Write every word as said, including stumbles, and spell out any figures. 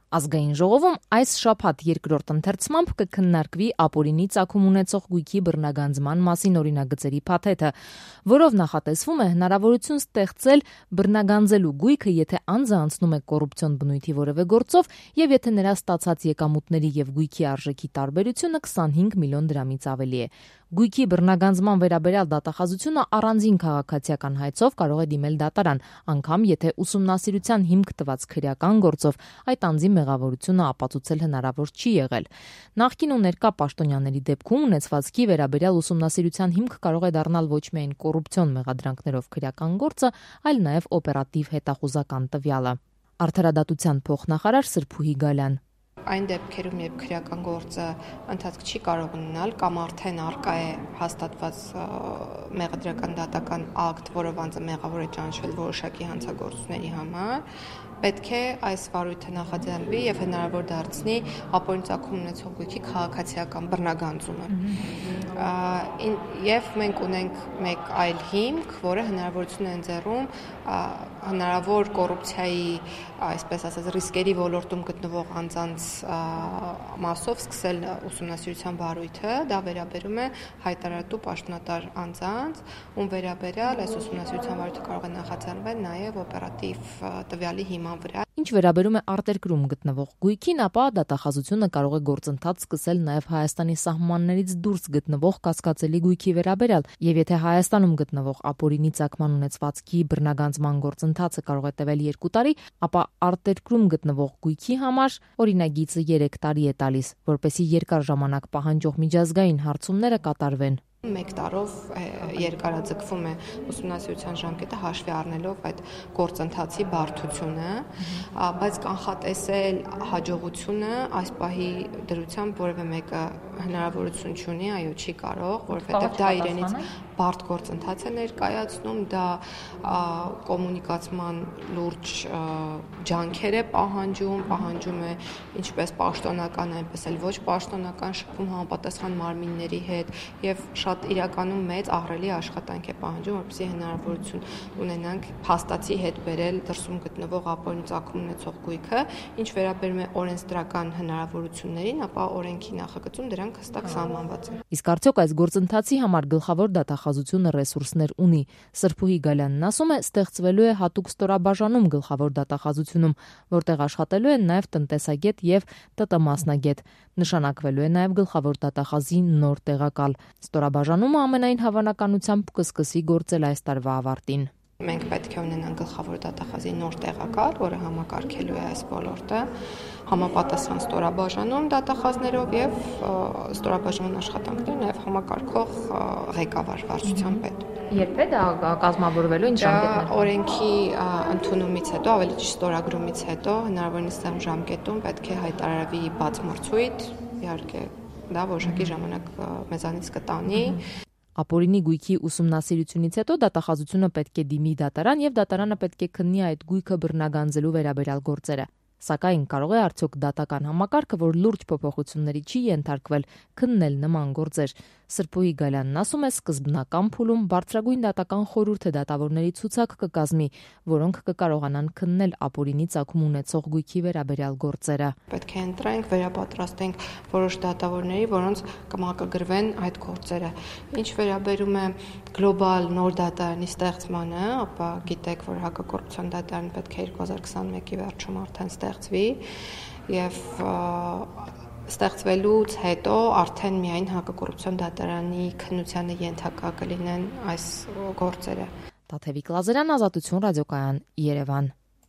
Ազգային ժողովում այս շաբաթ երկրորդ ընթերցմամբ կքննարկվի ապօրինի ծագում ունեցող գույքի բռնագանձման մասին օրինագծերի փաթեթը, որով նախատեսվում է հնարավորություն ստեղծել բռնագանձելու գույքը, եթե անձը անցնում է կոռուպցիոն բնույթի որևէ գործով եւ եթե նրա ստացած եկամուտների եւ գույքի արժեքի տարբերությունը քսանհինգ միլիոն դրամից ավելի է։ Գույքի բռնագանձման վերաբերյալ դատախազությունը առանձին քաղաքացիական հայցով կարող է դիմել դատարան, անգամ եթե ուսումնասիրության հիմք տված քրեական գործով այդ անձի մեղավորությունը ապացուցել հնարավոր չի եղել։ Նախկին ու ներկա պաշտոնյաների դեպքում ունեցվածքի վերաբերյալ ուսումնասիրության հիմք կարող է դառնալ ոչ միայն կոռուպցիոն մեղադրանքներով քրեական գործը, այլ նաև օպերատիվ հետախուզական տվյալը։ Արդարադատության փոխնախարար Սրփուհի Գալյան. Այն դեպքերում, երբ քրեական գործը ընթացք չի կարող ունենալ կամ արդեն արկա է հաստատված մեղադրական դատական ակտ, որով անձը մեղավոր է ճանաչվել որոշակի հանցագործությունների համար, պետք է այս վարույթը նախաձեռնվի եւ հնարավոր դարձնի ապօրինի ծագում ունեցող գույքի քաղաքացիական բռնագանձումը։ Եվ մենք ունենք մեկ այլ հիմք, որը հնարավորություն է ընձեռում հնարավոր կոռուպցիայի, այսպես ասած, ռիսկերի ոլորտում գտնվող անձանց մասով սկսել ուսումնասիրության վարույթը, դա վերաբերում է հայտարարատու պաշտոնատար անձանց, ում վերաբերյալ այս ուսումնասիրության վարույթը կարող է նախաձեռնվել նաև օպերատիվ տվյալի հիման վրա։ Ինչ վերաբերում է արտերկրում գտնվող գույքին, ապա դատախազությունը կարող է գործընթաց սկսել նաև Հայաստանի սահմաններից դուրս գտնվող կասկածելի գույքի վերաբերյալ, եւ եթե Հայաստանում գտնվող ապօրինի ծագման ունեցվածքի բռնագանձման գործընթացը կարող է տևել երկու տարի, ապա արտերկրում գտնվող գույքի համար օրինագիծը երեք տարի է տալիս, որպեսզի երկար ժամանակ պահանջող միջազգային հարցումները կատարվեն։ Մեկ տարով երկարաձգվում է ուսումնասիրության ժամկետը հաշվի առնելով այդ գործընթացի բարդությունը, բայց կանխատեսել հաջողությունը այս պահի դրությամբ որևէ մեկը հնարավորություն չունի, այո, չի կարող, որովհետև դա իրենից բարդ գործընթաց է ներկայացնում, դա կոմունիկացման լուրջ ջանքեր է պահանջում, պահանջում է ինչպես պաշտոնական, այնպես էլ ոչ պաշտոնական շփում համապատասխան մարմինների հետ եւ շատ իրականում մեծ ահռելի աշխատանք է պահանջում, որպեսզի հնարավորություն ունենանք փաստացի հետ բերել դրսում գտնվող ապօրինի ծագում ունեցող գույքը, ինչ վերաբերում է օրենսդրական հնարավորություններին, ապա օրենքի նախագծում դրանք հստակ սահմանված են։ Իսկ արդյոք այս գործընթացի համար գլխավոր դատախազությունը ռեսուրսներ ունի։ Սրփուհի Գալյանն ասում է, ստեղծվելու է հատուկ ստորաբաժանում գլխավոր դատախազությունում, որտեղ աշխատելու են նաև տնտեսագետ եւ ՏՏ մասնագետ։ Նշանակվելու է նաև գլխավոր դատախազի նոր տեղակալ։ Ստորաբաժանումը ամենայն հավանականությամբ կսկսի գործել այս տարվա ավարտին։ Մենք պետք է ունենանք գլխավոր դատախազի նոր տեղակալ, որը համակարգելու է այս ոլորտը, համապատասխան ստորաբաժանում դատախազներով եւ ստորաբաժանման աշխատանքները նաև համակարգող ղեկավար վարչության պետ։ Երբ է դա կազմավորվելու, ինչ ժամկետներ։ Օրենքի ընդունումից հետո, ավելի ճիշտ ստորագրումից հետո հնարավորինս այն ժամկետում պետք է հայտարարվի բաց մրցույթ, իհարկե դա որոշակի ժամանակ մեզանից կտանի։ Ապօրինի գույքի ուսումնասիրությունից հետո դատախազությունը պետք է դիմի դատարան եւ դատարանը պետք է քննի այդ գույքը բռնագանձելու վերաբերյալ գործերը։ Սակայն կարող է արդյոք դատական համակարգը, որ լուրջ փոփոխությունների չի ենթարկվել, քննել նման գործեր։ Սրփուհի Գալյանն ասում է, սկզբնական փուլում բարձրագույն դատական խորհուրդը դատավորների ցուցակ կկազմի, որոնք կկարողանան քննել ապօրինի ծագում ունեցող գույքի վերաբերյալ գործերը։ Պետք է ընտրենք, վերապատրաստենք որոշ դատավորների, որոնց կմակագրվեն այդ գործերը։ Ինչ վերաբերում է գլոբալ նոր դատարանի ստեղծմանը, ապա գիտեք, որ հակակոռուպցիոն դատարանը պետք է երկու հազար քսանմեկի վերջում արդեն ստեղծվի եւ ստեղծվելուց հետո արդեն միայն հակակոռուպցիոն դատարանի քննությանը ենթակա կլինեն այս գործերը։ Տաթևիկ Լազարյան, Ազատություն ռադիոկայան, Երևան։